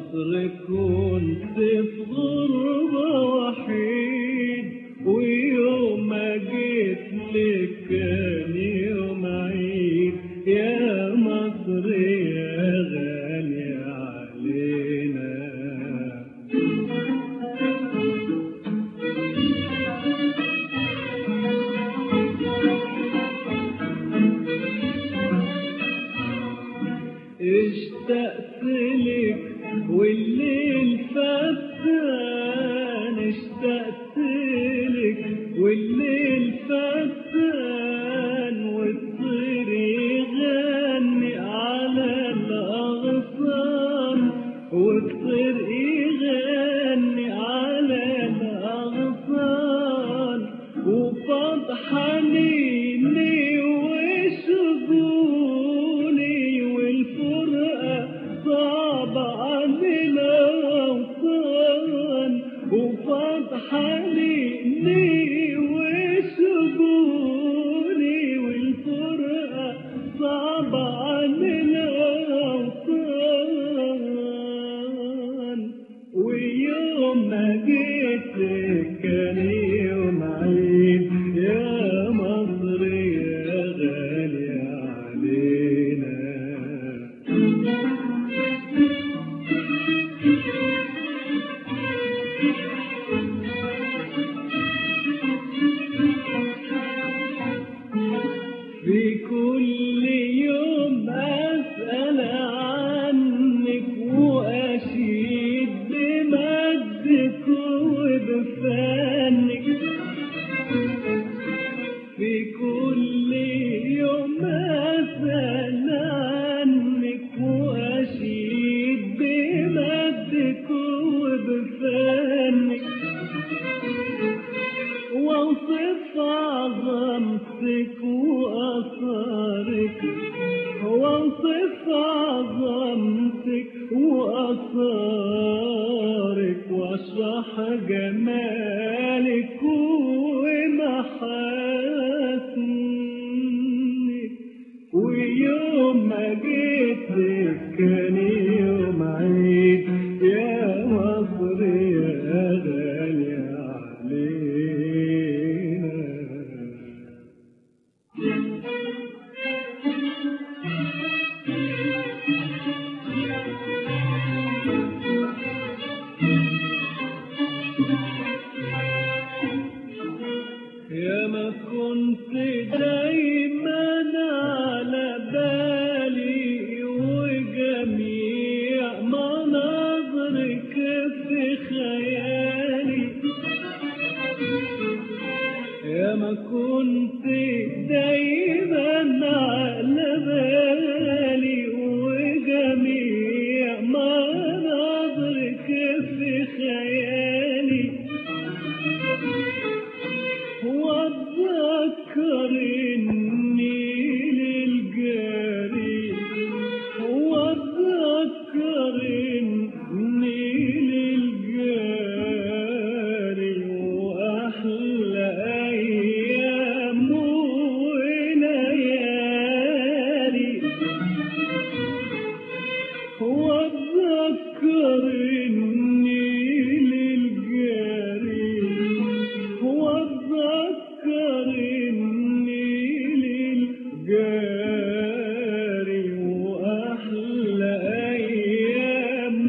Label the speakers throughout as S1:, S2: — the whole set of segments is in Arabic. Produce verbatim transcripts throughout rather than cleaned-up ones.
S1: مصر كنت في غربة وحيد، ويوم ما جيت لك كان يوم عيد. يا مصر يا غالية علينا، اشتقت لك والليل فتان، اشتقت لك والليل فتان، والطير يغني على الأغصان، والطير يغني على الأغصان، وفاض حنيني وشجوني، والفرقة صعبة عن الأوطان، وفاض حنيني وشجوني، والفرقة صعبة عن الأوطان. ويوم ما جيت كان يوم عيد. يا مصر يا غالية علينا، في كل يوم أسأل عنك وأشيد بمجدك وبفنك، في كل يوم أسأل عنك وأشيد بمجدك وبفنك، وأوصف عظمتك وآثارك، وأوصف عظمتك وآثارك، وأشرح جمالك ومحاسنك. ويوم ما جيت كان يوم عيد. يا مصر يا غالية علينا، يا ما كنت دايما على بالي، وجميع مناظرك في خيالي. يا ما كنت دايما على بالي، وجميع مناظرك في خيالي. واتذكر النيل الجاري، واتذكر النيل الجاري، واحلى ايام وليالي. واتذكر النيل الجاري، واتذكر النيل الجاري، واحلى ايام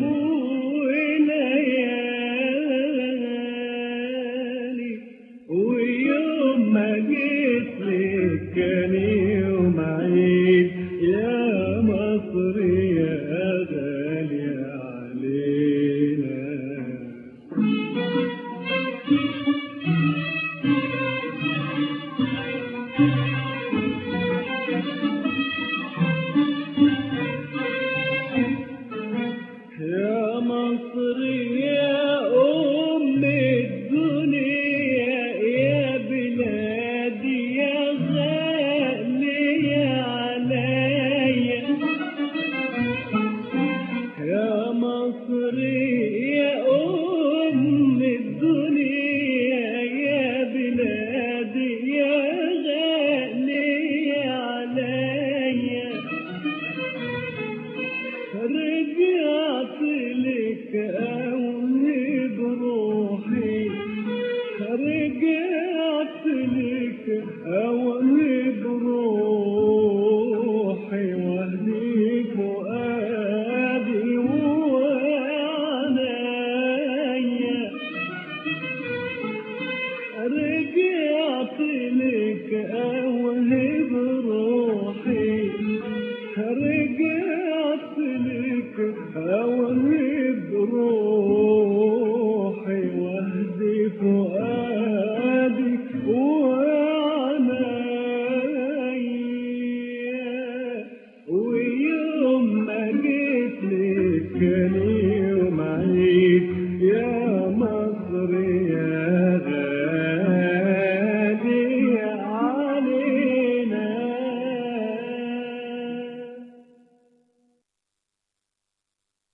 S1: وليالي. ويوم ما جيت لك كان يوم عيد. يا مصر يا غالية علينا، يا مصر يا أم الدنيا، يا بلادي يا غالية عليا. يا مصر